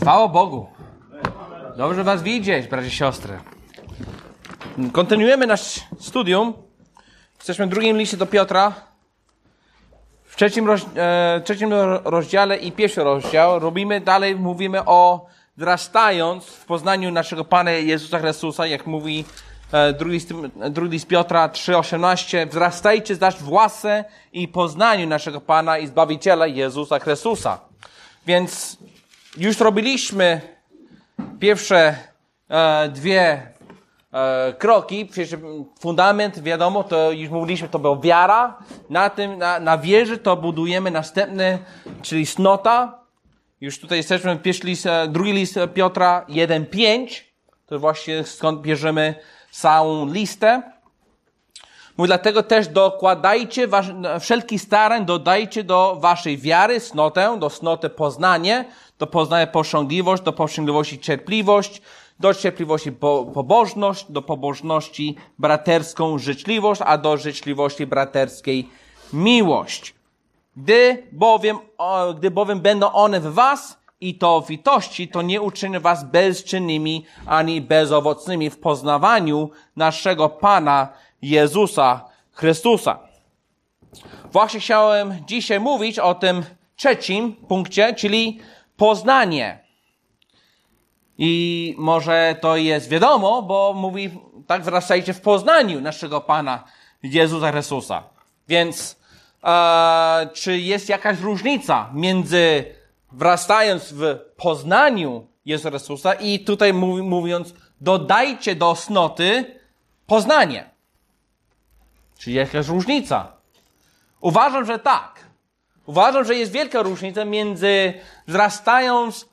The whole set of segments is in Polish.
Chwała Bogu. Dobrze was widzieć, bracia i siostry. Kontynuujemy nasz studium. Jesteśmy w drugim liście do Piotra. W trzecim rozdziale i pierwszy rozdział. Mówimy o wzrastając w poznaniu naszego Pana Jezusa Chrystusa, jak mówi drugi list Piotra 3,18. Wzrastajcie zaś w łasce i poznaniu naszego Pana i Zbawiciela Jezusa Chrystusa. Więc już robiliśmy pierwsze dwie kroki. Fundament, wiadomo, to już mówiliśmy, to była wiara. Na wierze to budujemy następny, czyli cnota. Już tutaj jesteśmy, drugi list Piotra 1,5. To właśnie skąd bierzemy całą listę. Mówi, dlatego też dokładajcie wszelkich starań, dodajcie do waszej wiary cnotę, do cnoty poznanie, do poznania pożądliwość, do pożądliwości cierpliwość, do cierpliwości pobożność, do pobożności braterską życzliwość, a do życzliwości braterskiej miłość. Gdy bowiem będą one w was i to w litości, to nie uczyni was bezczynnymi ani bezowocnymi w poznawaniu naszego Pana Jezusa Chrystusa. Właśnie chciałem dzisiaj mówić o tym trzecim punkcie, czyli poznanie. I może to jest wiadomo, bo mówi, tak, wzrastajcie w poznaniu naszego Pana Jezusa Chrystusa. Więc czy jest jakaś różnica między wzrastając w poznaniu Jezusa Chrystusa i tutaj mówiąc, dodajcie do cnoty poznanie? Czy jest jakaś różnica? Uważam, że tak. Uważam, że jest wielka różnica między wzrastając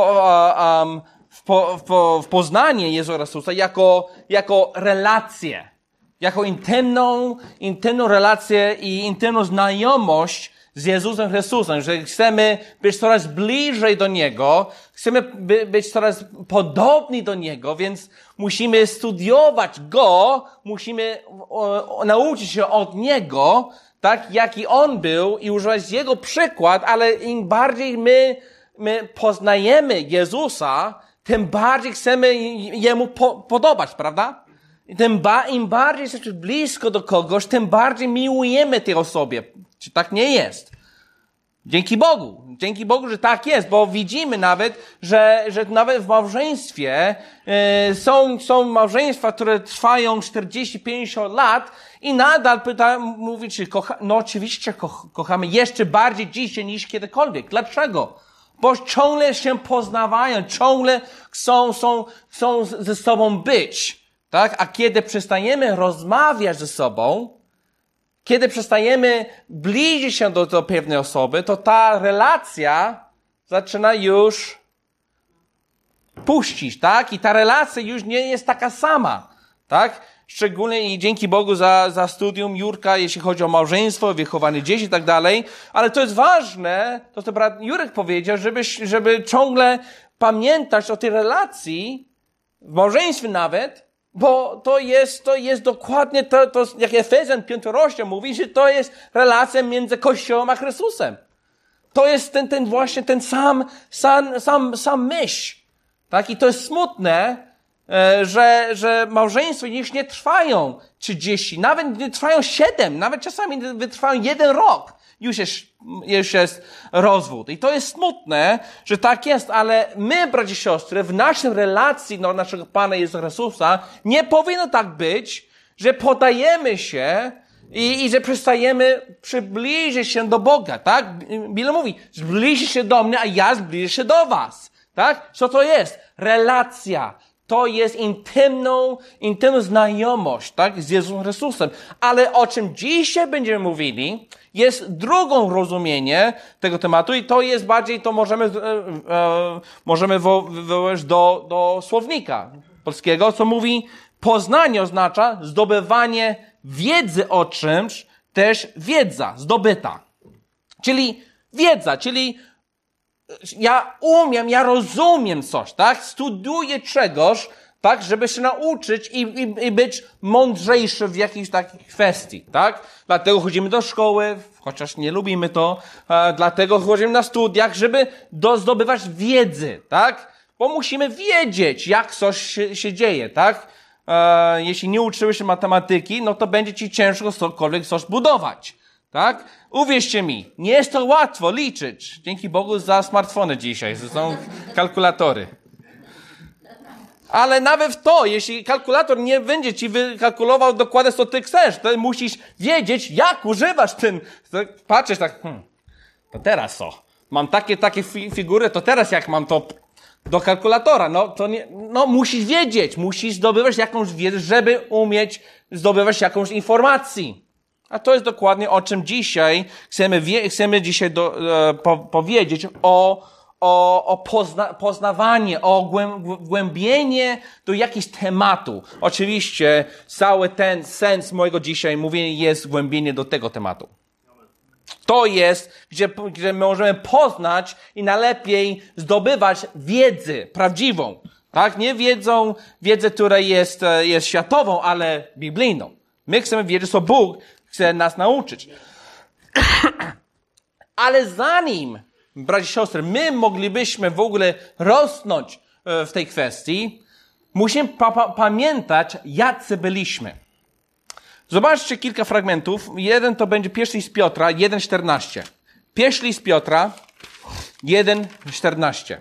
w poznanie Jezusa Chrystusa jako relację, jako intymną relację i intymną znajomość z Jezusem Chrystusem, że chcemy być coraz bliżej do Niego, chcemy być coraz podobni do Niego, więc musimy studiować Go, musimy nauczyć się od Niego, tak, jaki On był i używać Jego przykład, ale im bardziej my poznajemy Jezusa, tym bardziej chcemy Jemu podobać, prawda? Im bardziej jesteśmy blisko do kogoś, tym bardziej miłujemy tej osobie. Czy tak nie jest? Dzięki Bogu, że tak jest, bo widzimy nawet, że nawet w małżeństwie są małżeństwa, które trwają 40-50 lat i nadal mówi, czy no oczywiście kochamy jeszcze bardziej dzisiaj niż kiedykolwiek. Dlaczego? Bo ciągle się poznawają, ciągle chcą ze sobą być, tak? A kiedy przestajemy rozmawiać ze sobą, kiedy przestajemy bliżyć się do pewnej osoby, to ta relacja zaczyna już puścić, tak? I ta relacja już nie jest taka sama, tak? Szczególnie i dzięki Bogu za studium Jurka, jeśli chodzi o małżeństwo, wychowanie dzieci i tak dalej. Ale to jest ważne, to co brat Jurek powiedział, żeby ciągle pamiętać o tej relacji, w małżeństwie nawet, bo to jest dokładnie to jak Efezjan 5 rozdział mówi, że to jest relacja między Kościołem a Chrystusem. To jest właśnie ten sam myśl. Tak? I to jest smutne, że małżeństwa już nie trwają 30, nawet nie trwają 7, nawet czasami wytrwają 1 rok. Już jest rozwód. I to jest smutne, że tak jest, ale my, bracia i siostry, w naszej relacji do naszego Pana Jezusa Chrystusa nie powinno tak być, że podajemy się i że przestajemy przybliżyć się do Boga, tak? Biblia mówi, zbliży się do mnie, a ja zbliżę się do was, tak? Co to jest? Relacja. To jest intymną znajomość, tak? Z Jezusem Chrystusem. Ale o czym dzisiaj będziemy mówili, jest drugą rozumienie tego tematu i to jest bardziej, to możemy wywołać do słownika polskiego, co mówi, poznanie oznacza zdobywanie wiedzy o czymś, też wiedza zdobyta. Czyli wiedza, czyli ja rozumiem coś, tak? Studiuję czegoś, tak, żeby się nauczyć i być mądrzejszy w jakiejś takiej kwestii, tak? Dlatego chodzimy do szkoły, chociaż nie lubimy to, dlatego chodzimy na studiach, żeby zdobywać wiedzy, tak? Bo musimy wiedzieć, jak coś się dzieje, tak? Jeśli nie uczyłeś się matematyki, no to będzie ci ciężko cokolwiek coś budować, tak? Uwierzcie mi, nie jest to łatwo liczyć. Dzięki Bogu za smartfony dzisiaj, to są kalkulatory. Ale nawet to, jeśli kalkulator nie będzie ci wykalkulował dokładnie, co ty chcesz, to musisz wiedzieć, jak używasz tym. Patrzysz tak, to teraz co? Mam takie figury, to teraz jak mam to do kalkulatora? No to nie, no musisz wiedzieć, musisz zdobywać jakąś wiedzę, żeby umieć zdobywać jakąś informacji. A to jest dokładnie o czym dzisiaj chcemy dzisiaj powiedzieć o poznawanie, o głębienie do jakichś tematu. Oczywiście cały ten sens mojego dzisiaj mówienia jest głębienie do tego tematu. To jest, gdzie możemy poznać i najlepiej zdobywać wiedzę prawdziwą. Tak? Nie wiedzę, która jest światową, ale biblijną. My chcemy wiedzieć, co Bóg chce nas nauczyć. Ale zanim, bracia i siostry, my moglibyśmy w ogóle rosnąć w tej kwestii, musimy pamiętać, jacy byliśmy. Zobaczcie kilka fragmentów. Jeden to będzie pierwszy list Piotra 1,14. Pierwszy list Piotra 1,14.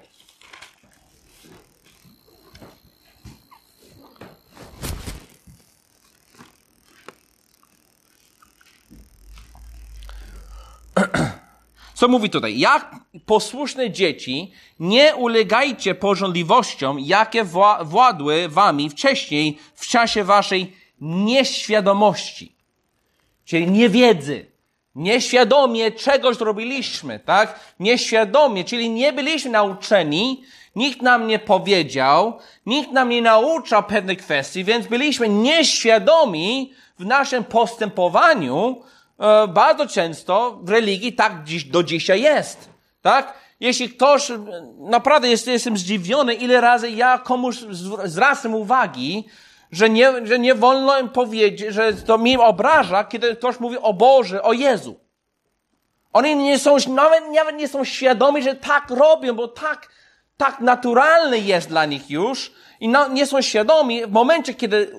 Co mówi tutaj? Jak posłuszne dzieci, nie ulegajcie pożądliwościom, jakie władły wami wcześniej w czasie waszej nieświadomości. Czyli niewiedzy. Nieświadomie czegoś robiliśmy, tak? Nieświadomie, czyli nie byliśmy nauczeni, nikt nam nie powiedział, nikt nam nie nauczał pewnych kwestii, więc byliśmy nieświadomi w naszym postępowaniu. Bardzo często w religii tak do dzisiaj jest, tak? Jeśli ktoś, naprawdę jestem zdziwiony, ile razy ja komuś zwracam uwagi, że nie wolno im powiedzieć, że to mnie obraża, kiedy ktoś mówi o Boże, o Jezu. Oni nawet nie są świadomi, że tak robią, bo tak naturalny jest dla nich już i nie są świadomi w momencie, kiedy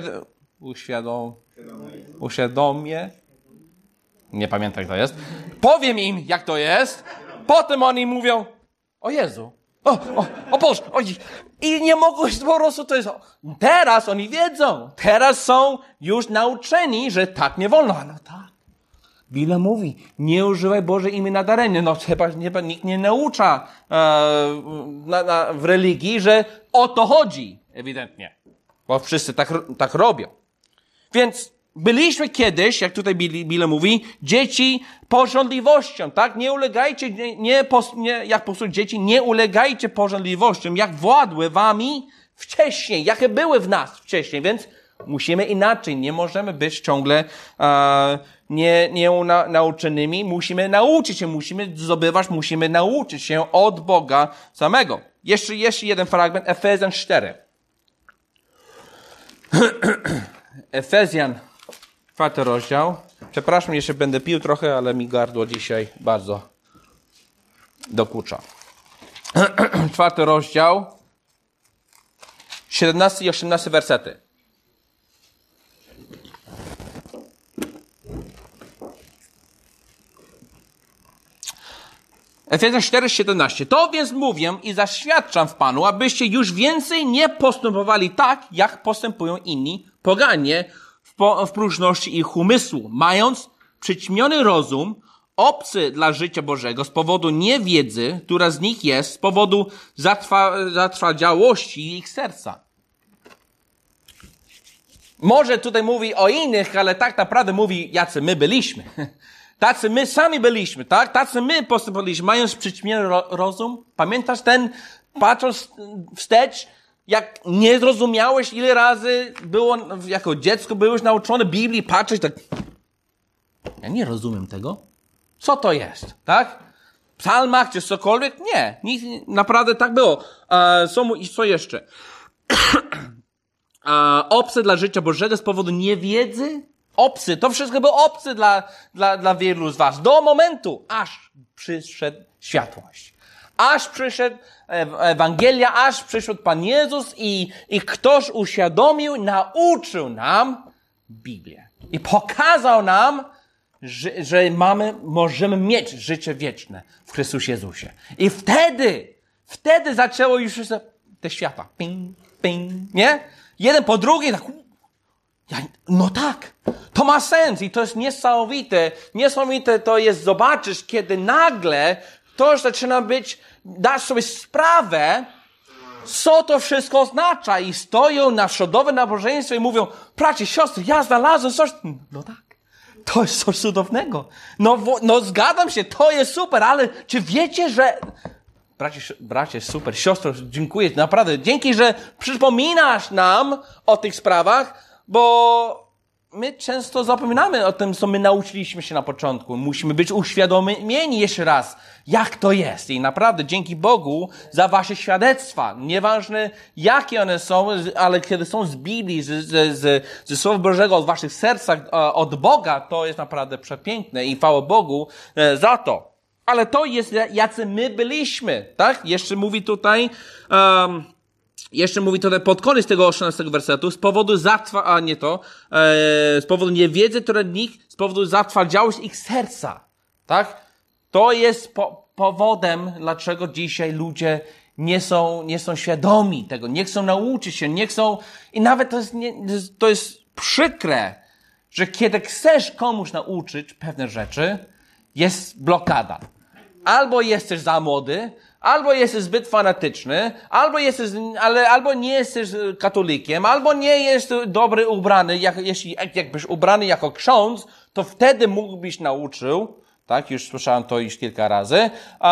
uświadomię, nie pamiętam, jak to jest. Powiem im, jak to jest. Potem oni mówią, o Jezu, o Boże, i nie mogą po prostu to jest. Teraz oni wiedzą. Teraz są już nauczeni, że tak nie wolno. No tak. Biblia mówi, nie używaj Boże imię nadaremnie. No chyba nikt nie naucza w religii, że o to chodzi. Ewidentnie. Bo wszyscy tak robią. Więc byliśmy kiedyś, jak tutaj Biblia mówi, dzieci pożądliwością, tak? Nie ulegajcie, jak po prostu dzieci, nie ulegajcie pożądliwościom, jak władły wami wcześniej, jakie były w nas wcześniej, więc musimy inaczej, nie możemy być ciągle nauczonymi, musimy nauczyć się, musimy zdobywać, musimy nauczyć się od Boga samego. Jeszcze jeden fragment, Efezjan 4. Efezjan 4 rozdział. Przepraszam, jeszcze będę pił trochę, ale mi gardło dzisiaj bardzo dokucza. 4 rozdział, 17 i 18 wersety. Efezjan 4:17. To więc mówię i zaświadczam w Panu, abyście już więcej nie postępowali tak, jak postępują inni poganie w próżności ich umysłu, mając przyćmiony rozum, obcy dla życia Bożego z powodu niewiedzy, która z nich jest, z powodu zatrwadziałości ich serca. Może tutaj mówi o innych, ale tak naprawdę mówi, jacy my byliśmy. Tacy my sami byliśmy, tak? Tacy my postępowaliśmy, mając przyćmiony rozum. Pamiętasz patrząc wstecz, jak nie zrozumiałeś, ile razy jako dziecko byłeś nauczony Biblii, patrzeć tak, ja nie rozumiem tego. Co to jest, tak? W psalmach czy cokolwiek? Nie, naprawdę tak było. Co jeszcze? obcy dla życia Bożego z powodu niewiedzy. Obcy, to wszystko było obcy dla wielu z was. Do momentu, aż przyszedł światłość. Aż przyszedł Ewangelia, aż przyszedł Pan Jezus i ktoś uświadomił, nauczył nam Biblię. I pokazał nam, że możemy mieć życie wieczne w Chrystusie Jezusie. I wtedy zaczęło już te światła. Ping, ping, nie? Jeden po drugim, tak. No tak, to ma sens i to jest niesamowite. Niesamowite to jest zobaczyć, kiedy nagle to zaczyna dasz sobie sprawę, co to wszystko oznacza i stoją na środowym nabożeństwie i mówią, bracie, siostry, ja znalazłem coś. No tak, to jest coś cudownego. No zgadzam się, to jest super, ale czy wiecie, że... Bracie, super, siostro, dziękuję, naprawdę, dzięki, że przypominasz nam o tych sprawach, bo my często zapominamy o tym, co my nauczyliśmy się na początku. Musimy być uświadomieni jeszcze raz, jak to jest. I naprawdę dzięki Bogu za wasze świadectwa. Nieważne, jakie one są, ale kiedy są z Biblii, ze Słowa Bożego, od waszych sercach, od Boga, to jest naprawdę przepiękne i chwała Bogu za to. Ale to jest, jacy my byliśmy, tak? Jeszcze mówi tutaj pod koniec tego 18 wersetu, z powodu z powodu niewiedzy, z powodu zatwardziałości ich serca, tak? To jest powodem, dlaczego dzisiaj ludzie nie są świadomi tego, nie chcą nauczyć się, nie chcą, i nawet to jest przykre, że kiedy chcesz komuś nauczyć pewne rzeczy, jest blokada. Albo jesteś za młody, albo jesteś zbyt fanatyczny, albo nie jesteś katolikiem, albo nie jesteś dobry ubrany. Jeśli jakbyś ubrany jako ksiądz, to wtedy mógłbyś nauczył. Tak, już słyszałem to już kilka razy.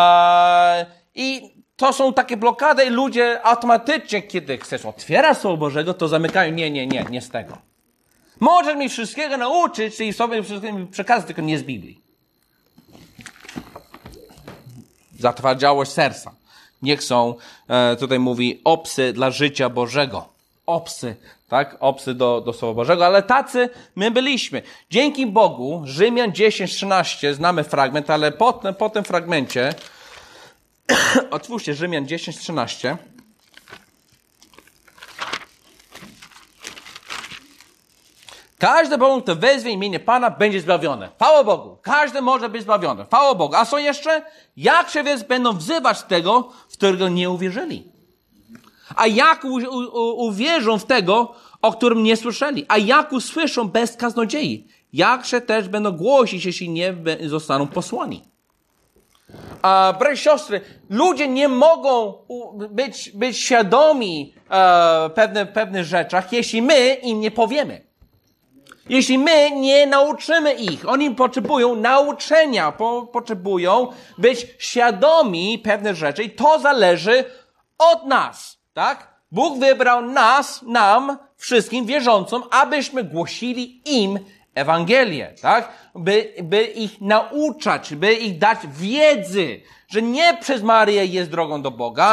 I to są takie blokady i ludzie automatycznie, kiedy chcesz otwierać Słowo Bożego, to zamykają. Nie z tego. Możesz mi wszystkiego nauczyć i sobie wszystkiego przekazać, tylko nie z Biblii. Zatwardziałość serca. Niech są, tutaj mówi, obcy dla życia Bożego. Obcy, tak? Obcy do Słowa Bożego, ale tacy my byliśmy. Dzięki Bogu, Rzymian 10:13, znamy fragment, ale po tym fragmencie, otwórzcie Rzymian 10:13. Każdy bowiem, kto wezwie imię Pana, będzie zbawiony. Chwała Bogu. Każdy może być zbawiony. Chwała Bogu. A co jeszcze? Jak się więc będą wzywać tego, w którego nie uwierzyli? A jak uwierzą w tego, o którym nie słyszeli? A jak usłyszą bez kaznodziei? Jakże też będą głosić, jeśli nie zostaną posłani? Bracia i siostry, ludzie nie mogą być świadomi pewnych rzeczach, jeśli my im nie powiemy. Jeśli my nie nauczymy ich, oni potrzebują nauczenia, potrzebują być świadomi pewnych rzeczy i to zależy od nas, tak? Bóg wybrał nam, wszystkim wierzącym, abyśmy głosili im Ewangelię, tak? By ich nauczać, by ich dać wiedzy, że nie przez Maryję jest drogą do Boga,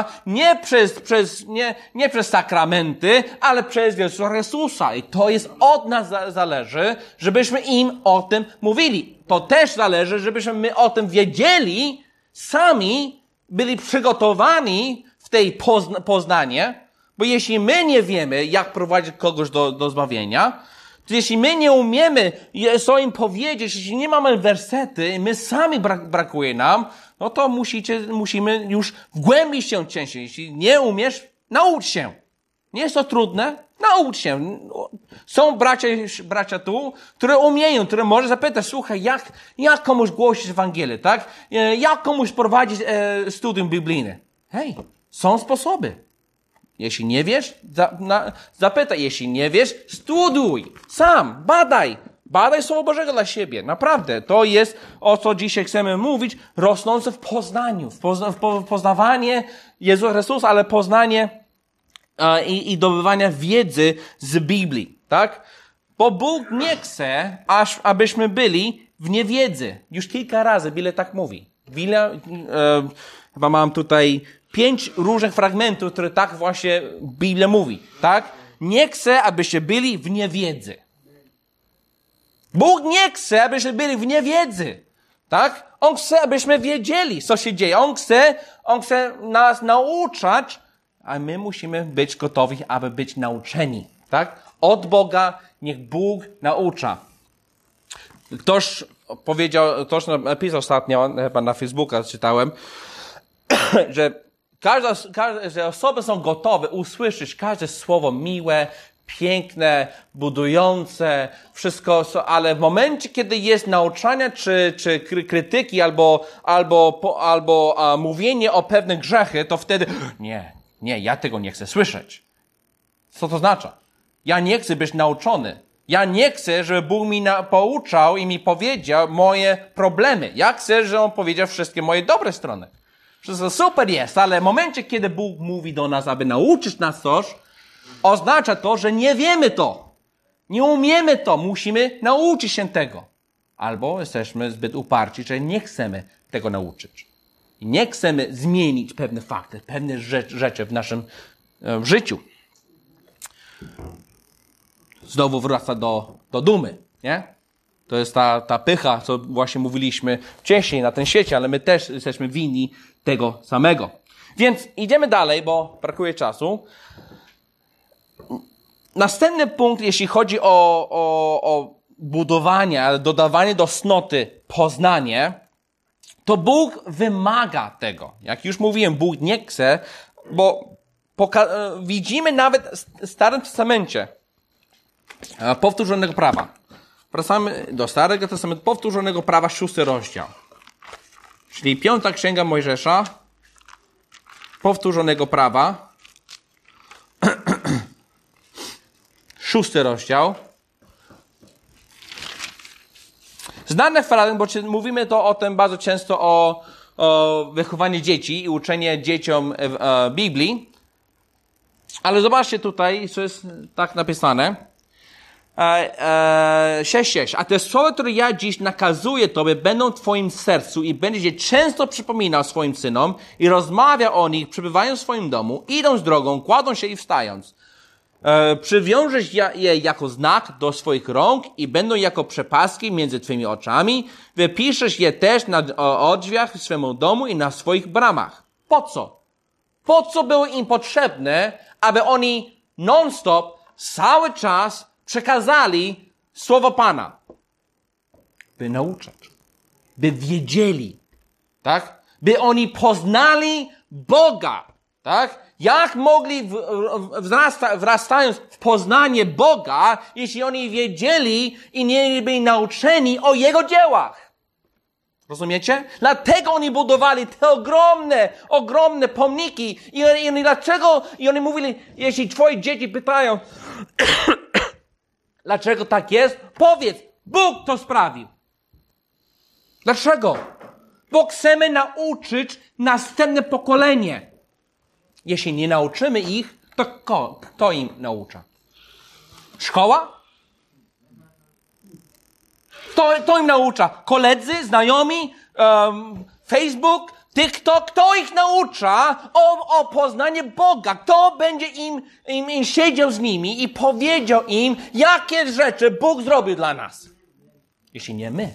nie przez sakramenty, ale przez Jezusa Chrystusa. I to jest od nas zależy, żebyśmy im o tym mówili. To też zależy, żebyśmy my o tym wiedzieli, sami byli przygotowani w tej poznanie, bo jeśli my nie wiemy, jak prowadzić kogoś do zbawienia, to jeśli my nie umiemy co im powiedzieć, jeśli nie mamy wersety, my sami brakuje nam, no to musimy już wgłębić się częściej. Jeśli nie umiesz, naucz się. Nie jest to trudne? Naucz się. Są bracia tu, które umieją, które może zapytać, słuchaj, jak komuś głosić Ewangelię, tak? Jak komuś prowadzić studium biblijne? Hej, są sposoby. Jeśli nie wiesz, zapytaj. Jeśli nie wiesz, studiuj. Sam, badaj. Badaj Słowo Bożego dla siebie. Naprawdę. To jest, o co dzisiaj chcemy mówić, rosnące w poznaniu. W poznawanie Jezusa Chrystusa, ale poznanie i zdobywania wiedzy z Biblii. Tak? Bo Bóg nie chce, abyśmy byli w niewiedzy. Już kilka razy Biblia tak mówi. Chyba mam tutaj 5 różnych fragmentów, które tak właśnie Biblia mówi, tak? nie chce, abyście byli w niewiedzy. Bóg nie chce, abyśmy byli w niewiedzy. Tak? On chce, abyśmy wiedzieli, co się dzieje. On chce nas nauczać, a my musimy być gotowi, aby być nauczeni. Tak? Od Boga niech Bóg naucza. Ktoś napisał ostatnio, chyba na Facebooka czytałem, że że osoby są gotowe usłyszeć każde słowo miłe, piękne, budujące, wszystko, ale w momencie, kiedy jest nauczania, czy krytyki, albo mówienie o pewnych grzechy, to wtedy, nie, ja tego nie chcę słyszeć. Co to oznacza? Ja nie chcę być nauczony. Ja nie chcę, żeby Bóg mi pouczał i mi powiedział moje problemy. Ja chcę, żeby On powiedział wszystkie moje dobre strony. Wszystko super jest, ale w momencie, kiedy Bóg mówi do nas, aby nauczyć nas coś, oznacza to, że nie wiemy to. Nie umiemy to. Musimy nauczyć się tego. Albo jesteśmy zbyt uparci, że nie chcemy tego nauczyć. I nie chcemy zmienić pewne fakty, pewne rzeczy w naszym życiu. Znowu wraca do dumy, nie? To jest ta pycha, co właśnie mówiliśmy wcześniej na tym świecie, ale my też jesteśmy winni tego samego. Więc idziemy dalej, bo brakuje czasu. Następny punkt, jeśli chodzi o budowanie, dodawanie do cnoty poznanie, to Bóg wymaga tego. Jak już mówiłem, Bóg nie chce, bo widzimy nawet w Starym Testamencie powtórzonego prawa. Wracamy do Starego Testamentu, powtórzonego prawa, 6 rozdział. Czyli 5 Księga Mojżesza, powtórzonego prawa, 6 rozdział. Znany fragment, bo mówimy to o tym bardzo często, o wychowaniu dzieci i uczenie dzieciom Biblii. Ale zobaczcie tutaj, co jest tak napisane. 6:6. A te słowa, które ja dziś nakazuję Tobie, będą w Twoim sercu i będziesz je często przypominał swoim synom i rozmawiał o nich, przebywając w swoim domu, idąc drogą, kładąc się i wstając. Przywiążesz je jako znak do swoich rąk i będą jako przepaski między Twymi oczami. Wypiszesz je też na drzwiach swemu domu i na swoich bramach. Po co? Po co było im potrzebne, aby oni non-stop, cały czas przekazali słowo Pana? By nauczać. By wiedzieli. Tak? By oni poznali Boga. Tak? Jak mogli wrastając w poznanie Boga, jeśli oni wiedzieli i nie byli nauczeni o Jego dziełach? Rozumiecie? Dlatego oni budowali te ogromne pomniki. I dlaczego? I oni mówili, jeśli twoje dzieci pytają, dlaczego tak jest? Powiedz, Bóg to sprawił. Dlaczego? Bo chcemy nauczyć następne pokolenie. Jeśli nie nauczymy ich, to kto im naucza? Szkoła? Kto im naucza? Koledzy, znajomi, Facebook, TikTok? Kto ich naucza o poznaniu Boga? Kto będzie im siedział z nimi i powiedział im, jakie rzeczy Bóg zrobił dla nas? Jeśli nie my.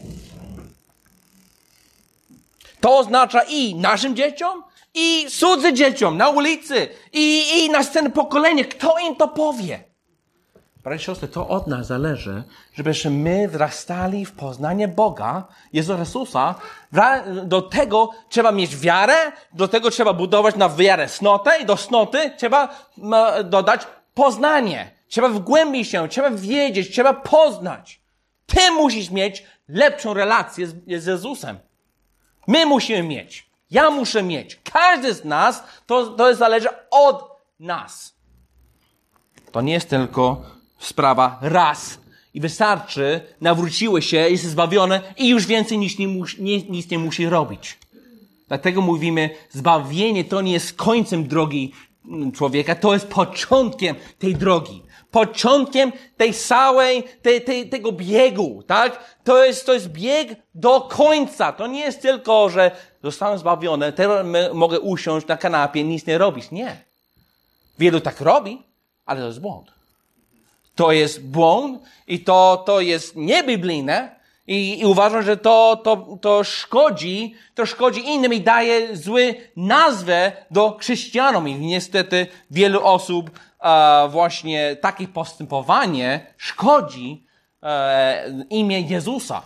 To oznacza i naszym dzieciom, i cudzym dzieciom na ulicy, i następne pokolenie. Kto im to powie? Bracia i siostry, to od nas zależy, żebyśmy my wzrastali w poznanie Boga, Jezusa Chrystusa. Do tego trzeba mieć wiarę, do tego trzeba budować na wiarę cnotę i do cnoty trzeba dodać poznanie. Trzeba wgłębić się, trzeba wiedzieć, trzeba poznać. Ty musisz mieć lepszą relację z Jezusem. My musimy mieć. Ja muszę mieć. Każdy z nas, to zależy od nas. To nie jest tylko sprawa raz i wystarczy, nawróciły się, jest zbawione i już więcej nic nie musi robić. Dlatego mówimy, zbawienie to nie jest końcem drogi człowieka, to jest początkiem tej drogi. Początkiem tej całej, tego biegu, tak? To jest bieg do końca. To nie jest tylko, że zostałem zbawiony, teraz mogę usiąść na kanapie, nic nie robić. Nie. Wielu tak robi, ale to jest błąd. to jest błąd i to jest niebiblijne i uważam, że to szkodzi innym i daje zły nazwę do chrześcijanom i niestety wielu osób właśnie takie postępowanie szkodzi imię Jezusa.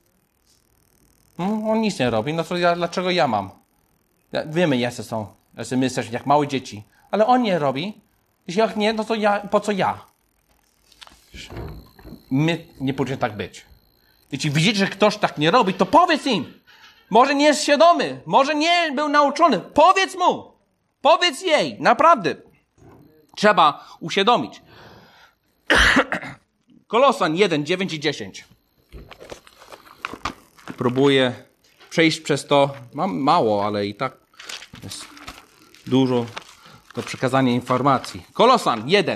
On nic nie robi, no to dlaczego ja mam? Wiemy, jacy my jesteśmy jak małe dzieci, ale on nie robi. Jeśli jak nie, no to po co ja? My nie powinien tak być. Jeśli widzicie, że ktoś tak nie robi, to powiedz im. Może nie jest świadomy, może nie był nauczony. Powiedz mu. Powiedz jej. Naprawdę. Trzeba uświadomić. Kolosan 1, 9 i 10. Próbuję przejść przez to. Mam mało, ale i tak jest dużo do przekazania informacji. Kolosan 1.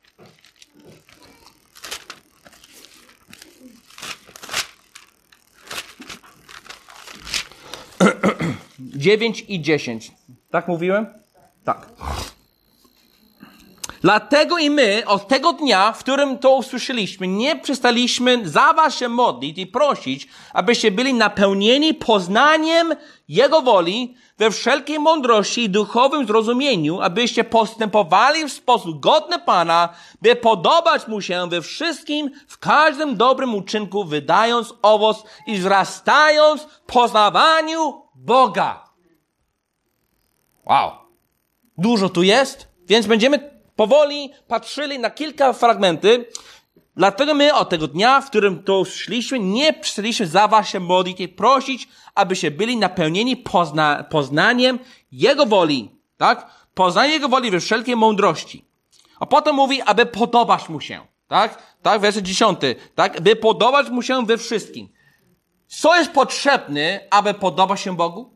9 i 10. Tak mówiłem? Tak. Dlatego i my od tego dnia, w którym to usłyszeliśmy, nie przestaliśmy za was się modlić i prosić, abyście byli napełnieni poznaniem Jego woli we wszelkiej mądrości i duchowym zrozumieniu, abyście postępowali w sposób godny Pana, by podobać Mu się we wszystkim, w każdym dobrym uczynku, wydając owoc i wzrastając w poznawaniu Boga. Wow. Dużo tu jest, więc będziemy powoli patrzyli na kilka fragmenty. Dlatego my od tego dnia, w którym to usłyszeliśmy, nie przestaliśmy za was się modlić i prosić, abyście byli napełnieni poznaniem Jego woli. Tak? Poznanie Jego woli we wszelkiej mądrości. A potem mówi, aby podobać Mu się. Tak? Tak, werset 10. Tak? By podobać Mu się we wszystkim. Co jest potrzebne, aby podobać się Bogu?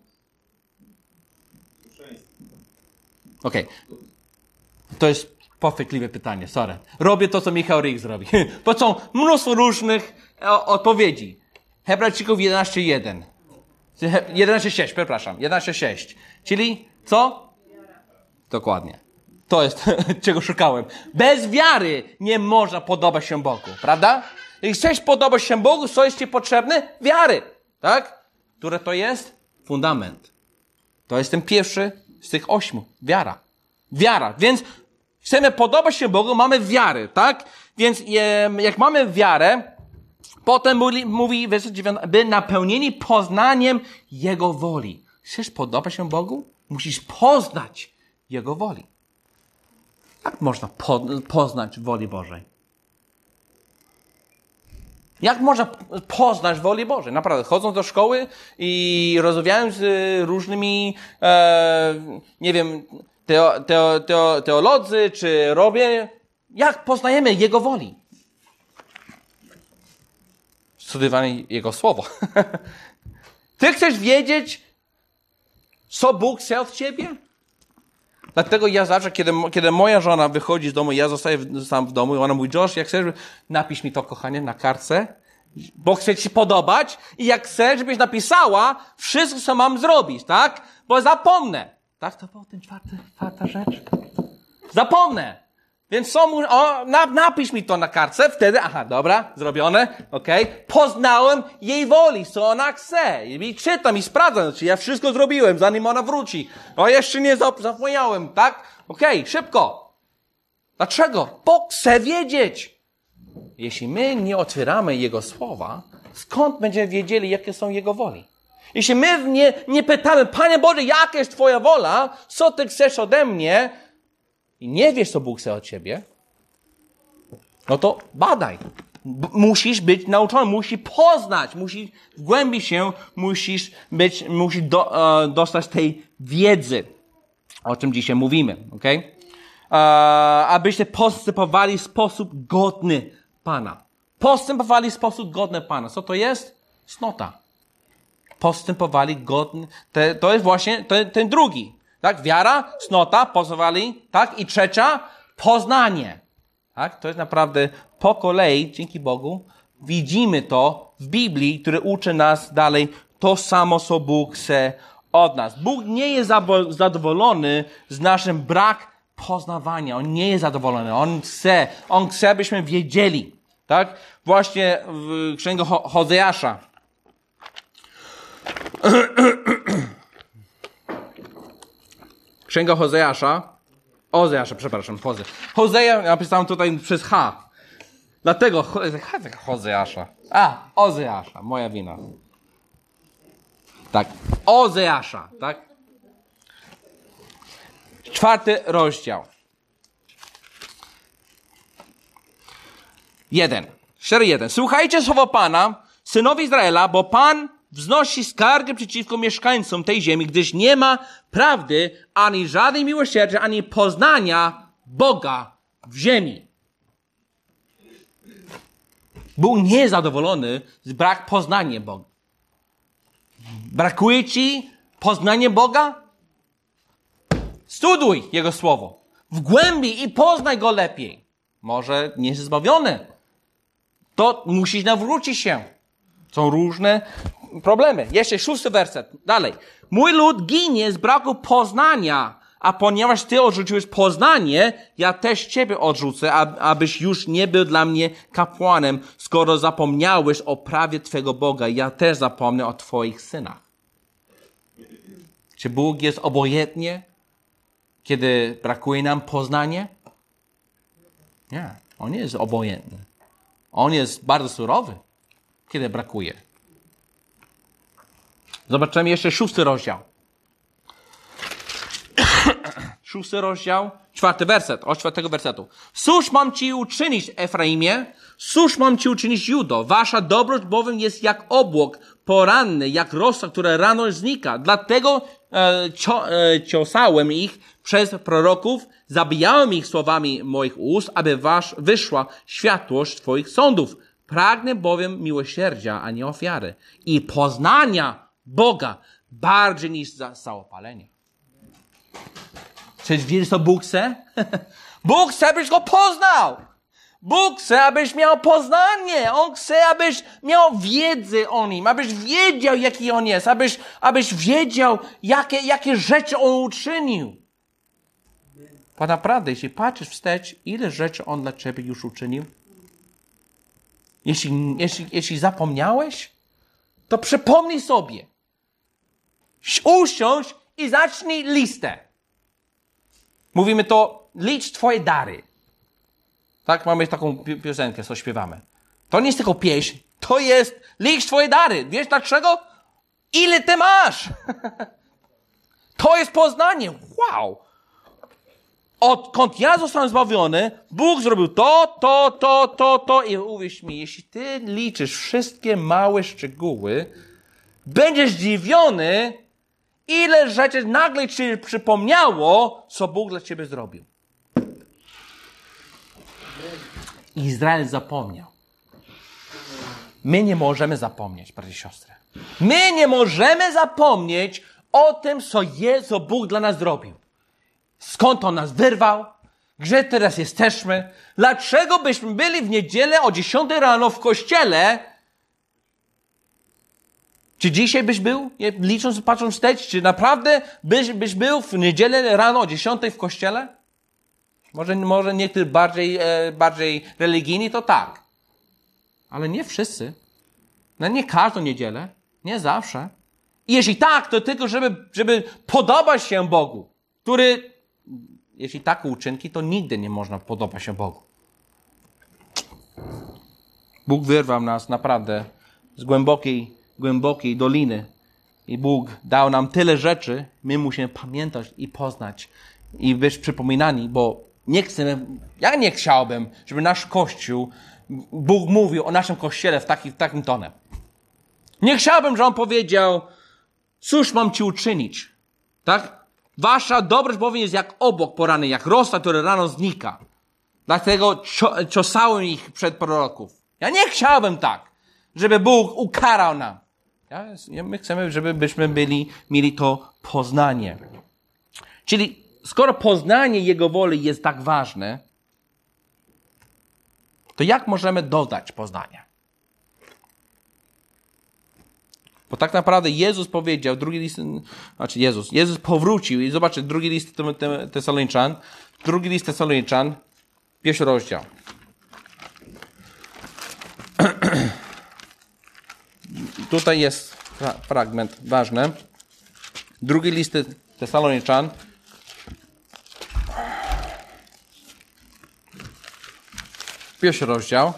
Okej. To jest pofekliwe pytanie, sorry. Robię to, co Michał Rych zrobi. Bo są mnóstwo różnych odpowiedzi. Hebrajczyków 11:1. 11:6, przepraszam. 11:6. Czyli co? Dokładnie. To jest, czego szukałem. Bez wiary nie można podobać się Bogu, prawda? Jeśli chcesz podobać się Bogu, co jest ci potrzebne? Wiary. Tak? Które to jest? Fundament. To jest ten pierwszy z tych 8. Wiara. Wiara. Więc chcemy podobać się Bogu, mamy wiarę, tak? Więc jak mamy wiarę, potem mówi werset 9, by napełnieni poznaniem Jego woli. Chcesz podobać się Bogu? Musisz poznać Jego woli. Jak można poznać woli Bożej? Jak można poznać woli Bożej? Naprawdę, chodząc do szkoły i rozmawiając z różnymi, nie wiem, teolodzy, czy robię, jak poznajemy Jego woli? Studiowanie Jego Słowo. Ty chcesz wiedzieć, co Bóg chce od ciebie? Dlatego ja zawsze, kiedy moja żona wychodzi z domu, ja zostaję sam w domu i ona mówi, Josh, jak chcesz, napisz mi to, kochanie, na kartce, bo chcę ci podobać i jak chcesz, żebyś napisała wszystko, co mam zrobić, tak? Bo zapomnę. Tak, to była czwarta rzecz. Zapomnę. Więc napisz mi to na kartce, wtedy, dobra, zrobione, okej. Poznałem jej woli, co ona chce. I czytam i sprawdzam, czy ja wszystko zrobiłem, zanim ona wróci. Jeszcze nie zapomniałem, tak? Okej, szybko. Dlaczego? Bo chcę wiedzieć. Jeśli my nie otwieramy Jego słowa, skąd będziemy wiedzieli, jakie są Jego woli? Jeśli my nie pytamy, Panie Boże, jaka jest Twoja wola, co Ty chcesz ode mnie i nie wiesz, co Bóg chce od Ciebie, no to badaj. Musisz być nauczony, musisz poznać, musisz wgłębić się, musisz dostać tej wiedzy, o czym dzisiaj mówimy, okej? Abyście postępowali w sposób godny Pana. Postępowali w sposób godny Pana. Co to jest? Cnota. Postępowali godnie. To jest właśnie ten drugi. Tak? Wiara, cnota, postępowali. Tak? I trzecia, poznanie. Tak? To jest naprawdę po kolei, dzięki Bogu, widzimy to w Biblii, które uczy nas dalej to samo, co Bóg chce od nas. Bóg nie jest zadowolony z naszym brak poznawania. On nie jest zadowolony. On chce, abyśmy wiedzieli. Tak? Właśnie w księgu Hozeasza. Księga Ozeasza, przepraszam, Hozea napisałem tutaj przez H. Dlatego Hozeasza. Ozeasza, moja wina. Tak, Ozeasza, tak? 4 rozdział. 4:1. Słuchajcie słowa Pana, synowie Izraela, bo Pan wznosi skargę przeciwko mieszkańcom tej ziemi, gdyż nie ma prawdy, ani żadnej miłosierdzia, ani poznania Boga w ziemi. Bóg nie jest zadowolony z brak poznania Boga. Brakuje ci poznania Boga? Studuj Jego Słowo w głębi i poznaj Go lepiej. Może nie jest zbawiony. To musisz nawrócić się. Są różne problemy. Jeszcze 6 werset. Dalej. Mój lud ginie z braku poznania, a ponieważ ty odrzuciłeś poznanie, ja też ciebie odrzucę, abyś już nie był dla mnie kapłanem. Skoro zapomniałeś o prawie twego Boga, ja też zapomnę o twoich synach. Czy Bóg jest obojętny, kiedy brakuje nam poznania? Nie. On nie jest obojętny. On jest bardzo surowy, kiedy brakuje. Zobaczymy jeszcze 6 rozdział. 6 rozdział, 4 werset, od 4 wersetu. Cóż mam ci uczynić, Efraimie? Cóż mam ci uczynić, Judo? Wasza dobroć bowiem jest jak obłok poranny, jak rosa, która rano znika. Dlatego ciosałem ich przez proroków, zabijałem ich słowami moich ust, aby wyszła światłość twoich sądów. Pragnę bowiem miłosierdzia, a nie ofiary. I poznania Boga bardziej niż całopalenie. Czy wiesz, co Bóg chce? Bóg chce, abyś Go poznał. Bóg chce, abyś miał poznanie. On chce, abyś miał wiedzę o Nim, abyś wiedział, jaki On jest, abyś wiedział, jakie rzeczy On uczynił. Bo naprawdę, jeśli patrzysz wstecz, ile rzeczy On dla ciebie już uczynił? Jeśli zapomniałeś, to przypomnij sobie. Usiądź i zacznij listę. Mówimy to, licz twoje dary. Tak, mamy taką piosenkę, co śpiewamy. To nie jest tylko pieśń, to jest licz twoje dary. Wiesz dlaczego? Ile ty masz? To jest poznanie. Wow! Odkąd ja zostałem zbawiony, Bóg zrobił to i uwierz mi, jeśli ty liczysz wszystkie małe szczegóły, będziesz zdziwiony, ile rzeczy nagle ci przypomniało, co Bóg dla ciebie zrobił. Izrael zapomniał. My nie możemy zapomnieć, bracia i siostry. My nie możemy zapomnieć o tym, co Bóg dla nas zrobił. Skąd On nas wyrwał? Gdzie teraz jesteśmy? Dlaczego byśmy byli w niedzielę o 10 rano w kościele? Czy dzisiaj byś był, licząc, patrząc wstecz, czy naprawdę byś był w niedzielę rano o 10 w kościele? Może niektórzy bardziej religijni, to tak. Ale nie wszyscy. No nie każdą niedzielę. Nie zawsze. I jeśli tak, to tylko, żeby podobać się Bogu, który, jeśli takie uczynki, to nigdy nie można podobać się Bogu. Bóg wyrwał nas naprawdę z głębokiej doliny. I Bóg dał nam tyle rzeczy, my musimy pamiętać i poznać i być przypominani, bo ja nie chciałbym, żeby nasz Kościół, Bóg mówił o naszym Kościele w takim tonem. Nie chciałbym, żeby On powiedział, cóż mam ci uczynić? Tak? Wasza dobroć bowiem jest jak obłok poranny, jak rosa, która rano znika. Dlatego ciosałem ich przed proroków. Ja nie chciałbym tak, żeby Bóg ukarał nam. My chcemy, żebyśmy mieli to poznanie. Czyli skoro poznanie Jego woli jest tak ważne, to jak możemy dodać poznania? Bo tak naprawdę Jezus powiedział, Jezus powrócił i zobaczcie, 2 list Tesaloniczan, Drugi list Tesaloniczan, 1 rozdział. Tutaj jest fragment ważny. Drugi list Tesaloniczan. Pierwszy rozdział.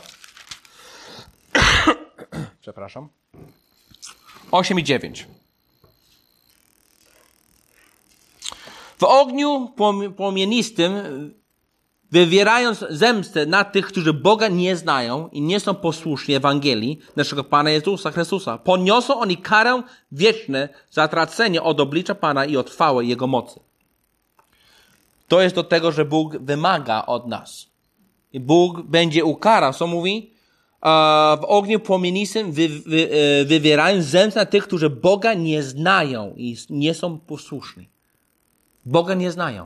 Przepraszam. 8 i 9. W ogniu płomienistym, wywierając zemstę na tych, którzy Boga nie znają i nie są posłuszni Ewangelii naszego Pana Jezusa Chrystusa, poniosą oni karę wieczną za tracenie od oblicza Pana i od chwały Jego mocy. To jest do tego, że Bóg wymaga od nas. I Bóg będzie ukarał, co mówi? W ogniu płomienistym wywierają zemstę na tych, którzy Boga nie znają i nie są posłuszni. Boga nie znają.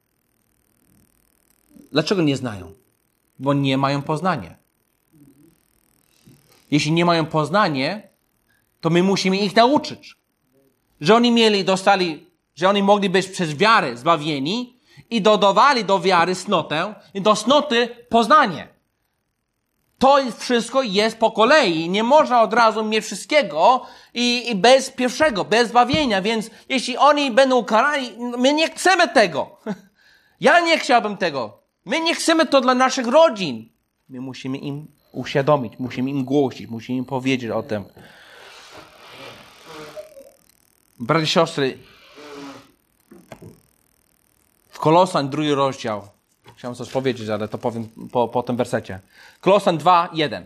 Dlaczego nie znają? Bo nie mają poznania. Jeśli nie mają poznania, to my musimy ich nauczyć. Że oni że oni mogli być przez wiarę zbawieni i dodawali do wiary cnotę i do cnoty poznanie. To wszystko jest po kolei. Nie można od razu mieć wszystkiego i bez pierwszego, bez zbawienia. Więc jeśli oni będą ukarani, my nie chcemy tego. Ja nie chciałbym tego. My nie chcemy to dla naszych rodzin. My musimy im uświadomić, musimy im głosić, musimy im powiedzieć o tym. Bracia i siostry, w Kolosan 2 rozdział. Chciałem coś powiedzieć, ale to powiem po tym wersecie. Kolosan 2, 1.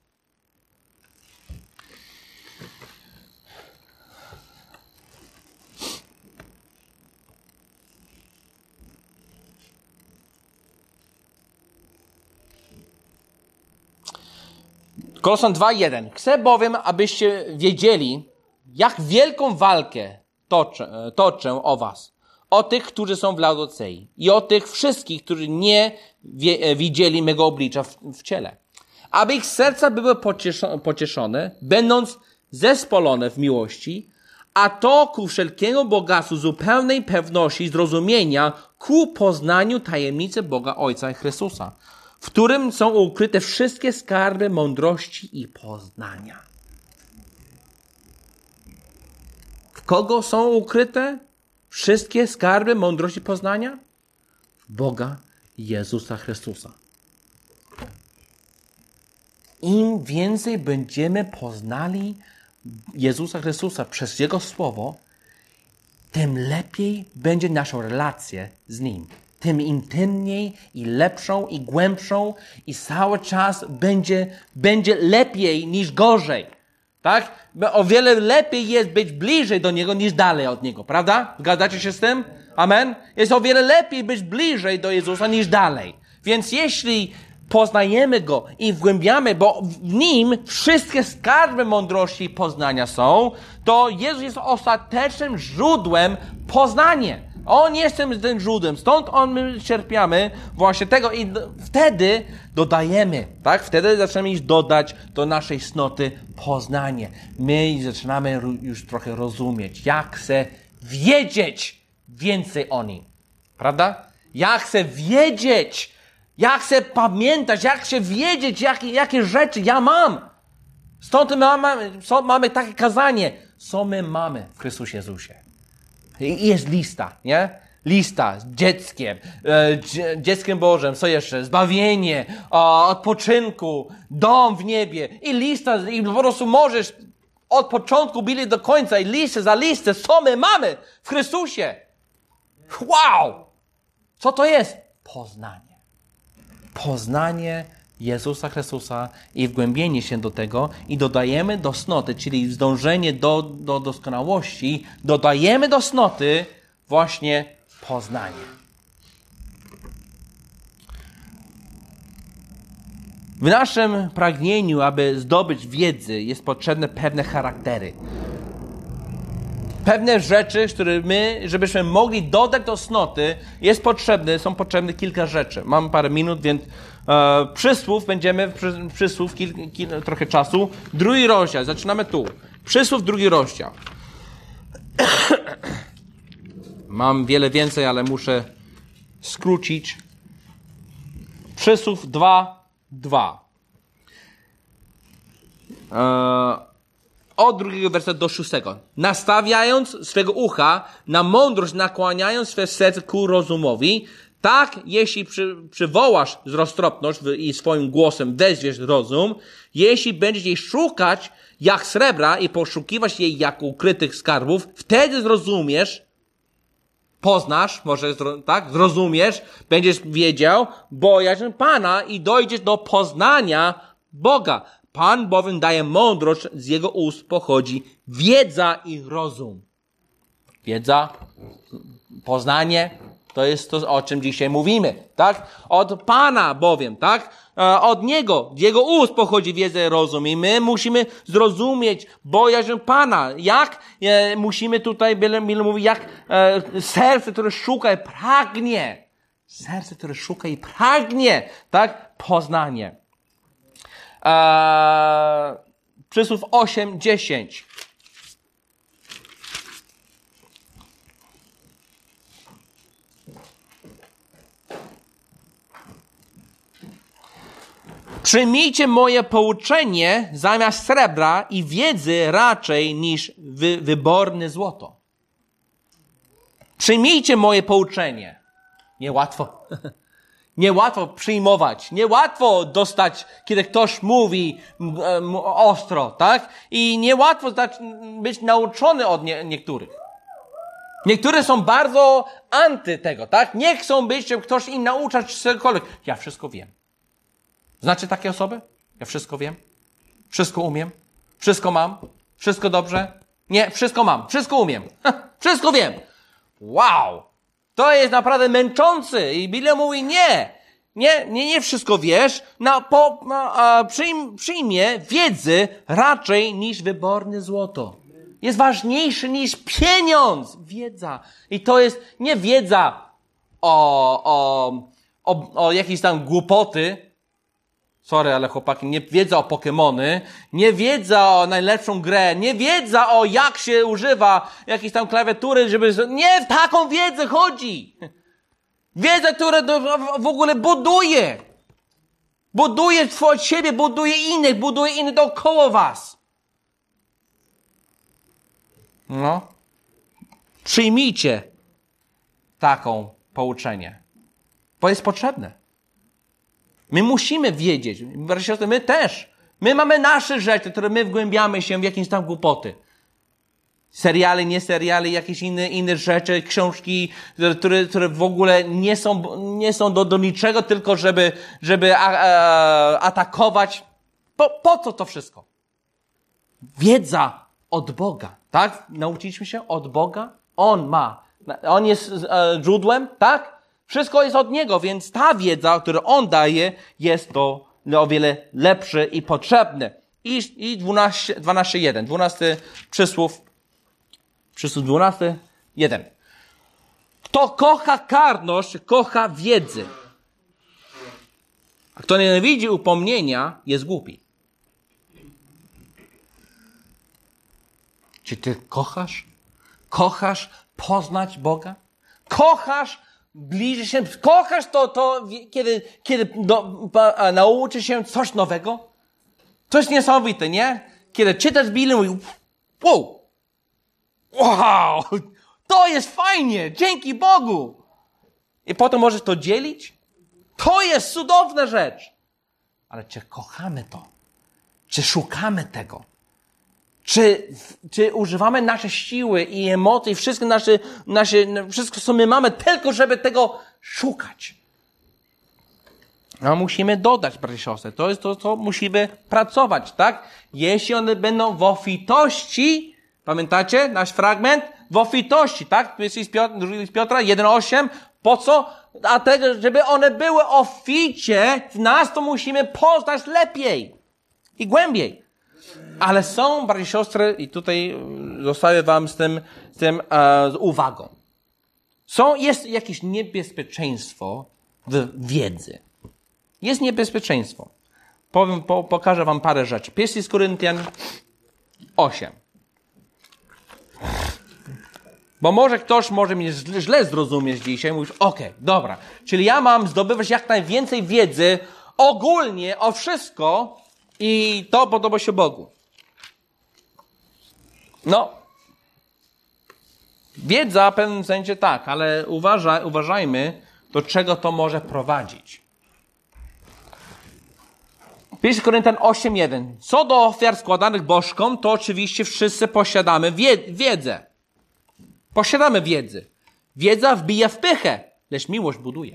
Kolosan 2, 1. Chcę bowiem, abyście wiedzieli, jak wielką walkę toczę o was. O tych, którzy są w Laodicei i o tych wszystkich, którzy nie widzieli mego oblicza w ciele. Aby ich serca były pocieszone, będąc zespolone w miłości, a to ku wszelkiemu bogactwu zupełnej pewności zrozumienia, ku poznaniu tajemnicy Boga Ojca i Chrystusa, w którym są ukryte wszystkie skarby mądrości i poznania. W kogo są ukryte wszystkie skarby mądrości i poznania? W Boga Jezusa Chrystusa. Im więcej będziemy poznali Jezusa Chrystusa przez Jego Słowo, tym lepiej będzie naszą relację z Nim. Tym intymniej i lepszą i głębszą i cały czas będzie lepiej niż gorzej. Tak? Bo o wiele lepiej jest być bliżej do Niego niż dalej od Niego, prawda? Zgadzacie się z tym? Amen? Jest o wiele lepiej być bliżej do Jezusa niż dalej. Więc jeśli poznajemy Go i wgłębiamy, bo w Nim wszystkie skarby mądrości i poznania są, to Jezus jest ostatecznym źródłem poznania. On jest tym źródłem, stąd my czerpiamy właśnie tego i wtedy dodajemy, tak? Wtedy zaczynamy dodać do naszej cnoty poznanie. My zaczynamy już trochę rozumieć. Ja chcę wiedzieć więcej o Nim. Prawda? Ja chcę wiedzieć. Ja chcę pamiętać. Ja chcę wiedzieć, jakie rzeczy ja mam. Stąd mamy takie kazanie. Co my mamy w Chrystusie Jezusie? I jest lista, nie? Lista z dzieckiem Bożym, co jeszcze? Zbawienie, odpoczynku, dom w niebie i lista, i po prostu możesz od początku bili do końca i listę za listę, co my mamy w Chrystusie. Wow! Co to jest? Poznanie. Poznanie Jezusa Chrystusa i wgłębienie się do tego i dodajemy do cnoty, czyli zdążenie do doskonałości, dodajemy do cnoty właśnie poznanie. W naszym pragnieniu, aby zdobyć wiedzę, jest potrzebne pewne charaktery. Pewne rzeczy, które żebyśmy mogli dodać do cnoty, są potrzebne kilka rzeczy. Mam parę minut, więc przysłów, będziemy przysłów trochę czasu. 2 rozdział, zaczynamy tu. Przysłów 2 rozdział. Mam wiele więcej, ale muszę skrócić. Przysłów 2:2. Od 2 wersetu do 6. Nastawiając swego ucha na mądrość, nakłaniając swe serce ku rozumowi, tak, jeśli przywołasz roztropność i swoim głosem wezwiesz rozum, jeśli będziesz jej szukać jak srebra i poszukiwać jej jak ukrytych skarbów, wtedy zrozumiesz, poznasz, może tak, zrozumiesz, będziesz wiedział bojaźń Pana i dojdziesz do poznania Boga. Pan bowiem daje mądrość, z jego ust pochodzi wiedza i rozum. Wiedza, poznanie, to jest to, o czym dzisiaj mówimy, tak? Od Pana bowiem, tak? Od Niego, z Jego ust pochodzi wiedza i rozum i my musimy zrozumieć bojaźń Pana. Jak? Musimy tutaj, Bill mówi, jak serce, które szuka i pragnie. Serce, które szuka i pragnie, tak? Poznanie. Przysłów 8:10. Przyjmijcie moje pouczenie zamiast srebra i wiedzy raczej niż wyborne złoto. Przyjmijcie moje pouczenie. Niełatwo. Niełatwo przyjmować. Niełatwo dostać, kiedy ktoś mówi ostro, tak? I niełatwo być nauczony od niektórych. Niektóre są bardzo anty tego, tak? Nie chcą być, żeby ktoś im nauczać czegokolwiek. Ja wszystko wiem. Znacie takie osoby? Ja wszystko wiem. Wszystko umiem. Wszystko mam. Wszystko dobrze. Nie, wszystko mam. Wszystko umiem. Wszystko wiem. Wow! To jest naprawdę męczący. I Biblia mówi nie wszystko wiesz. Przyjmie wiedzy raczej niż wyborne złoto. Jest ważniejszy niż pieniądz. Wiedza. I to jest nie wiedza o jakieś tam głupoty. Sorry, ale chłopaki, nie wiedza o Pokemony, nie wiedza o najlepszą grę, nie wiedza o jak się używa jakiejś tam klawiatury, żeby... Nie w taką wiedzę chodzi! Wiedza, która w ogóle buduje. Buduje siebie, buduje innych dookoła was. No. Przyjmijcie taką pouczenie. Bo jest potrzebne. My musimy wiedzieć, bracia i siostry, my też. My mamy nasze rzeczy, które my wgłębiamy się w jakieś tam głupoty. Seriale, nie seriale, jakieś inne rzeczy, książki, które w ogóle nie są do niczego, tylko żeby atakować. Po co to wszystko? Wiedza od Boga, tak? Nauczyliśmy się od Boga. On jest źródłem, tak? Wszystko jest od Niego, więc ta wiedza, którą On daje, jest to o wiele lepsze i potrzebne. I 12:1. 12 przysłów 12:1. Kto kocha karność, kocha wiedzę. A kto nienawidzi upomnienia, jest głupi. Czy ty kochasz? Kochasz poznać Boga? Kochasz bliżej się, kochasz to kiedy nauczysz się coś nowego? To jest niesamowite, nie? Kiedy czytasz Biblię, mówisz, wow, to jest fajnie, dzięki Bogu. I potem możesz to dzielić? To jest cudowna rzecz. Ale czy kochamy to? Czy szukamy tego? Czy używamy nasze siły i emocje, wszystko, co my mamy, tylko żeby tego szukać? No musimy dodać, bracia i siostry. To jest to, co musimy pracować, tak? Jeśli one będą w obfitości, pamiętacie nasz fragment? W obfitości, tak? Tu jest z Piotra 1:8. Po co? Dlatego, żeby one były obficie w nas, to musimy poznać lepiej i głębiej. Ale są, bracia i siostry, i tutaj zostawię wam z uwagą. Jest jakieś niebezpieczeństwo w wiedzy. Jest niebezpieczeństwo. Pokażę wam parę rzeczy. 1 Koryntian 8. Bo może ktoś może mnie źle zrozumieć dzisiaj, mówisz, okej, dobra, czyli ja mam zdobywać jak najwięcej wiedzy ogólnie o wszystko i to podoba się Bogu. No, wiedza w pewnym sensie tak, ale uważajmy, do czego to może prowadzić. 1 Koryntian 8:1. Co do ofiar składanych bożkom, to oczywiście wszyscy posiadamy wiedzę. Posiadamy wiedzę. Wiedza wbija w pychę, lecz miłość buduje.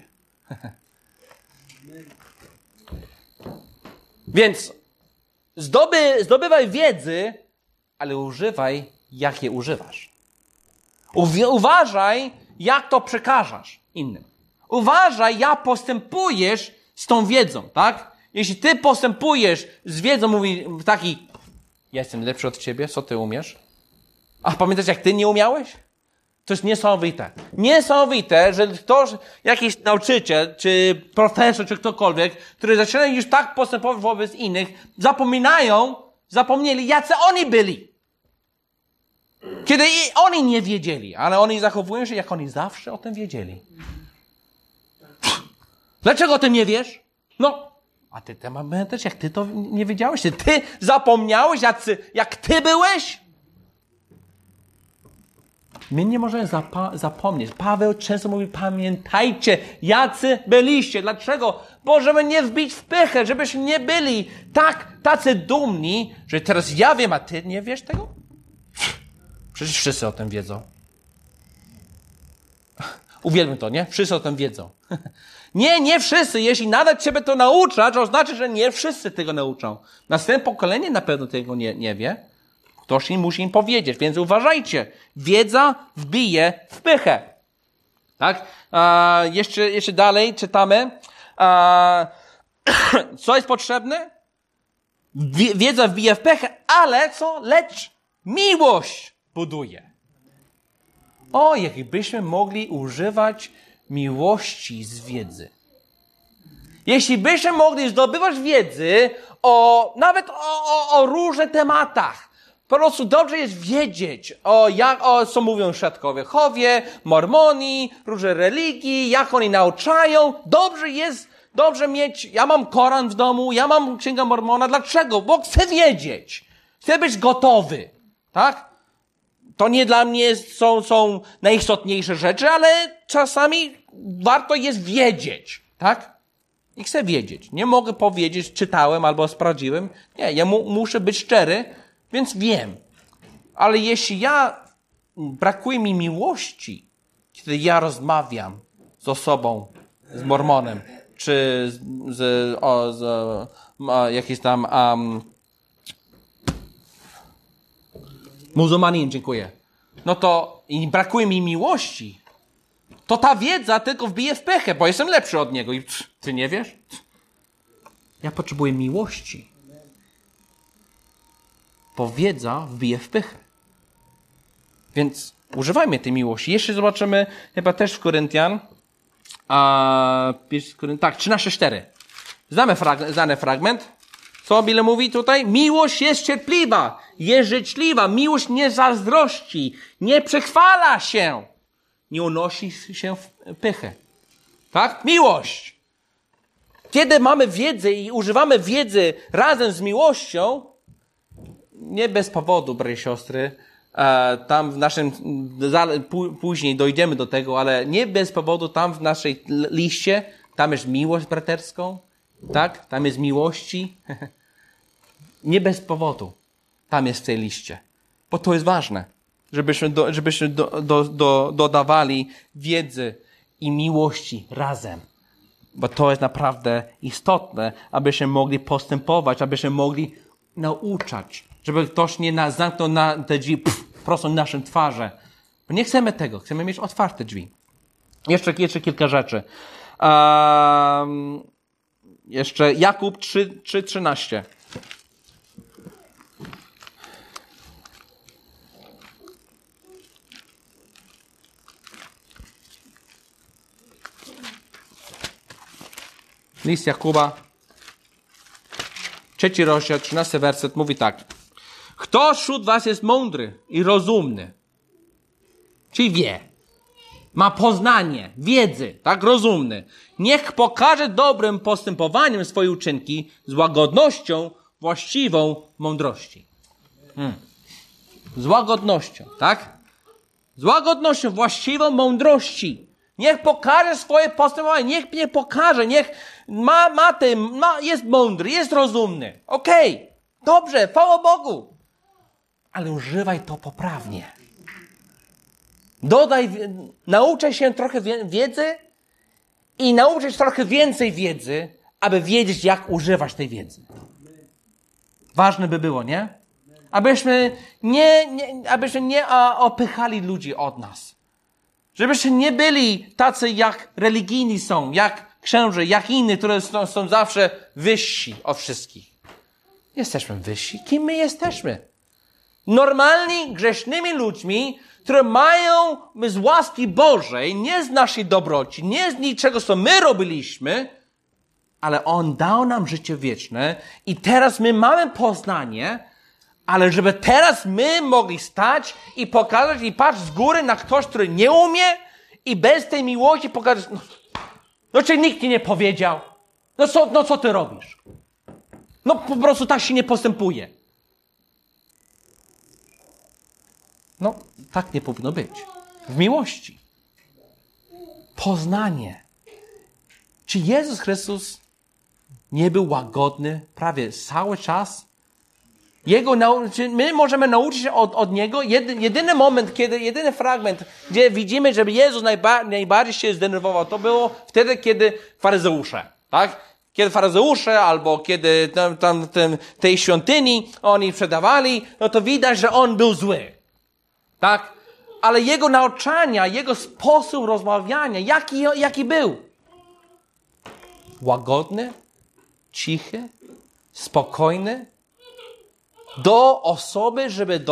Więc zdobywaj wiedzy, ale używaj, jak je używasz. Uważaj, jak to przekażesz innym. Uważaj, jak postępujesz z tą wiedzą, tak? Jeśli ty postępujesz z wiedzą, mówi taki, ja jestem lepszy od ciebie, co ty umiesz? A pamiętasz, jak ty nie umiałeś? To jest niesamowite. Niesamowite, że ktoś, jakiś nauczyciel, czy profesor, czy ktokolwiek, który zaczyna już tak postępować wobec innych, zapomnieli, jacy oni byli. Kiedy i oni nie wiedzieli, ale oni zachowują się, jak oni zawsze o tym wiedzieli. Dlaczego o tym nie wiesz? No, a ty pamiętasz, jak ty to nie wiedziałeś? Ty zapomniałeś, jak ty byłeś? My nie możemy zapomnieć. Paweł często mówi, pamiętajcie, jacy byliście. Dlaczego? Bo żeby nie wbić w pychę, żebyśmy nie byli tacy dumni, że teraz ja wiem, a ty nie wiesz tego? Przecież wszyscy o tym wiedzą. Uwielbiam to, nie? Wszyscy o tym wiedzą. Nie wszyscy. Jeśli nadal ciebie to naucza, to oznacza, że nie wszyscy tego nauczą. Następne pokolenie na pewno tego nie wie. Ktoś musi im powiedzieć, więc uważajcie. Wiedza wbije w pychę. Tak? Jeszcze dalej czytamy. Co jest potrzebne? Wiedza wbija w pychę, ale co? Lecz miłość buduje. O, jakbyśmy mogli używać miłości z wiedzy. Jeśli byśmy mogli zdobywać wiedzy nawet o różnych tematach, po prostu dobrze jest wiedzieć, co mówią świadkowie Jehowy, mormoni, różne religii, jak oni nauczają. Dobrze mieć, ja mam Koran w domu, ja mam Księgę Mormona. Dlaczego? Bo chcę wiedzieć. Chcę być gotowy. Tak? To nie dla mnie są najistotniejsze rzeczy, ale czasami warto jest wiedzieć. Tak? I chcę wiedzieć. Nie mogę powiedzieć, czytałem albo sprawdziłem. Nie, ja muszę być szczery, więc wiem. Ale jeśli brakuje mi miłości, kiedy ja rozmawiam z osobą, z mormonem, czy z jakiś tam muzułmanin, dziękuję. No to i brakuje mi miłości, to ta wiedza tylko wbije w pychę, bo jestem lepszy od niego. I ty nie wiesz? Ja potrzebuję miłości. Bo wiedza wbije w pychę. Więc używajmy tej miłości. Jeszcze zobaczymy, chyba też w Koryntian. Tak, 13:4. Znany fragment. Co Biblia mówi tutaj? Miłość jest cierpliwa, jest życzliwa. Miłość nie zazdrości, nie przechwala się, nie unosi się w pychę. Tak? Miłość. Kiedy mamy wiedzę i używamy wiedzy razem z miłością, nie bez powodu, bracia i siostry, tam w naszym, później dojdziemy do tego, ale nie bez powodu tam w naszej liście, tam jest miłość braterską, tak? Tam jest miłości. Nie bez powodu tam jest w tej liście. Bo to jest ważne, żebyśmy dodawali wiedzy i miłości razem. Bo to jest naprawdę istotne, abyśmy mogli postępować, abyśmy mogli nauczać. Żeby ktoś nie zamknął na te drzwi prosto na naszym twarzy. Bo nie chcemy tego. Chcemy mieć otwarte drzwi. Jeszcze kilka rzeczy. Jeszcze Jakub 3:13. List Jakuba, 3 rozdział, 13 werset mówi tak. Kto wśród was jest mądry i rozumny? czyli wie. Ma poznanie, wiedzy, tak rozumny. Niech pokaże dobrym postępowaniem swoje uczynki z łagodnością właściwą mądrości. Z łagodnością, tak? Z łagodnością właściwą mądrości. Niech pokaże swoje postępowanie, niech pokaże, niech jest mądry, jest rozumny. Okej, dobrze, chwała Bogu. Ale używaj to poprawnie. Nauczaj się trochę wiedzy i nauczaj się trochę więcej wiedzy, aby wiedzieć, jak używać tej wiedzy. Ważne by było, nie? Abyśmy nie opychali ludzi od nas. Żebyśmy nie byli tacy, jak religijni są, jak księże, jak inni, które są zawsze wyżsi od wszystkich. Jesteśmy wyżsi. Kim my jesteśmy? Normalni, grzesznymi ludźmi, które mają z łaski Bożej, nie z naszej dobroci, nie z niczego, co my robiliśmy, ale On dał nam życie wieczne i teraz my mamy poznanie, ale żeby teraz my mogli stać i pokazać i patrzeć z góry na ktoś, który nie umie i bez tej miłości pokazać, no czy nikt ci nie powiedział? No co ty robisz? No po prostu tak się nie postępuje. No, tak nie powinno być. W miłości. Poznanie. Czy Jezus Chrystus nie był łagodny prawie cały czas? Czy my możemy nauczyć się od Niego? Jedyny moment, jedyny fragment, gdzie widzimy, że Jezus najbardziej się zdenerwował, to było wtedy, kiedy faryzeusze, tak? Kiedy faryzeusze albo kiedy tej świątyni oni sprzedawali, no to widać, że On był zły. Tak? Ale Jego nauczania, Jego sposób rozmawiania, jaki był? Łagodny, cichy, spokojny, do osoby,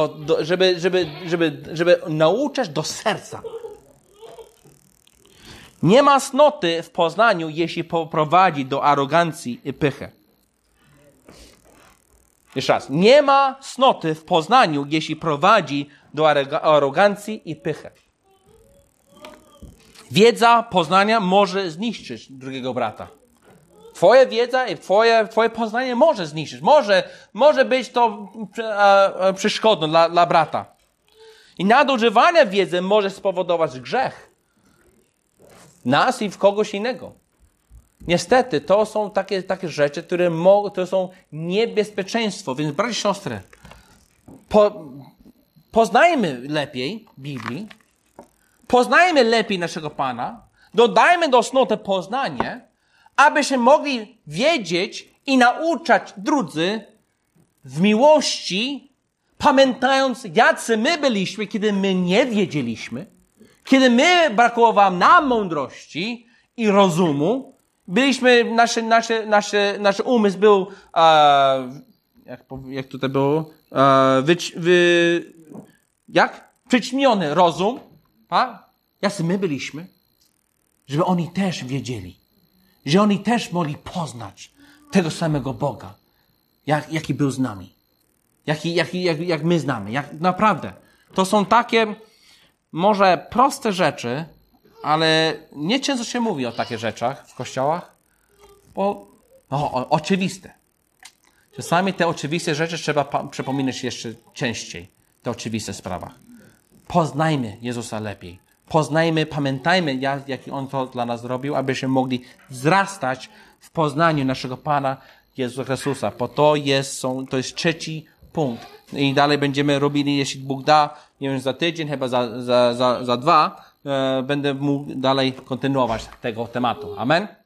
żeby nauczać do serca. Nie ma cnoty w poznaniu, jeśli poprowadzi do arogancji i pychy. Jeszcze raz. Nie ma cnoty w poznaniu, jeśli prowadzi do arogancji i pychy. Wiedza poznania może zniszczyć drugiego brata. Twoja wiedza i twoje poznanie może zniszczyć. Może być to przeszkodą dla brata. I nadużywanie wiedzy może spowodować grzech. W nas i w kogoś innego. Niestety, to są takie rzeczy, które są niebezpieczeństwo. Więc bracia i siostry, poznajmy lepiej Biblii, poznajmy lepiej naszego Pana, dodajmy do cnoty poznanie, abyśmy mogli wiedzieć i nauczać drudzy w miłości, pamiętając, jacy my byliśmy, kiedy my nie wiedzieliśmy, kiedy my brakowało nam mądrości i rozumu, byliśmy, nasz umysł był, jak tutaj było, przyćmiony rozum, a? Jacy my byliśmy, żeby oni też wiedzieli, że oni też mogli poznać tego samego Boga, jaki był z nami, jak my znamy, naprawdę. To są takie, może proste rzeczy, ale nie często się mówi o takich rzeczach w kościołach, bo oczywiste. Czasami te oczywiste rzeczy trzeba przypominać jeszcze częściej, te oczywiste sprawy. Poznajmy Jezusa lepiej. Poznajmy, pamiętajmy, jaki On to dla nas zrobił, abyśmy mogli wzrastać w poznaniu naszego Pana Jezusa Chrystusa. Bo to jest trzeci punkt. I dalej będziemy robili, jeśli Bóg da, nie wiem, za tydzień, chyba za 2, będę mógł dalej kontynuować tego tematu. Amen?